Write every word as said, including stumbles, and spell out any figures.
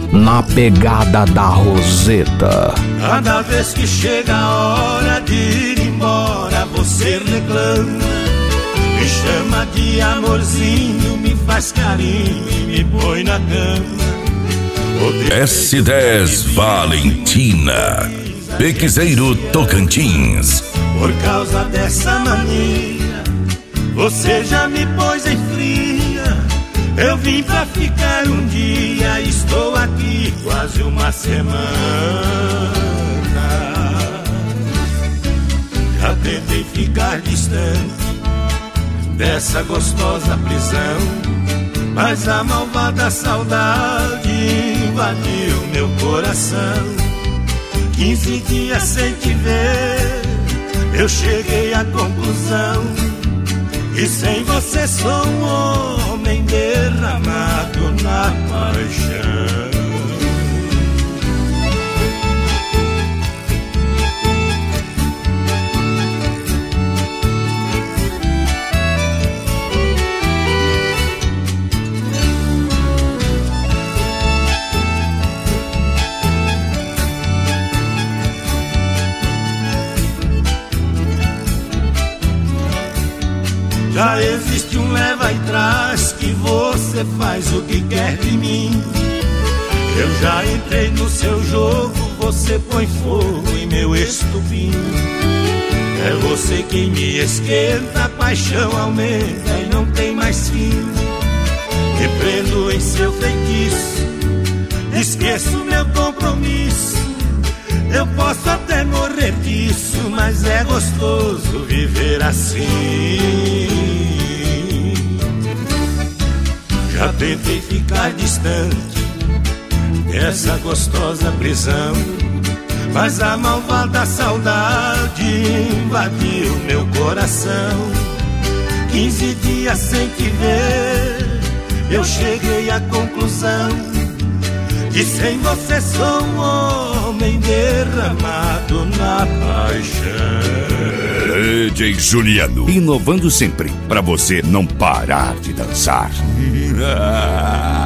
na pegada da Roseta. Cada vez que chega a hora de ir embora, você reclama, me chama de amorzinho, me faz carinho e me põe na cama. S dez Valentina, Pequizeiro, Tocantins. Por causa dessa mania, você já me pôs em fria. Eu vim pra ficar um dia, estou aqui quase uma semana. Já tentei ficar distante dessa gostosa prisão, mas a malvada saudade invadiu meu coração. Quinze dias sem te ver, eu cheguei à conclusão que sem você sou um homem derramado na paixão. Já existe um leva e traz, que você faz o que quer de mim. Eu já entrei no seu jogo, você põe fogo em meu estupim. É você quem me esquenta, a paixão aumenta e não tem mais fim. Me prendo em seu feitiço, esqueço meu compromisso. Eu posso até morrer disso, mas é gostoso viver assim. Já tentei ficar distante dessa gostosa prisão, mas a malvada saudade invadiu meu coração. Quinze dias sem te ver, eu cheguei à conclusão que sem você sou um homem derramado na paixão. D J Juliano, inovando sempre, pra você não parar de dançar.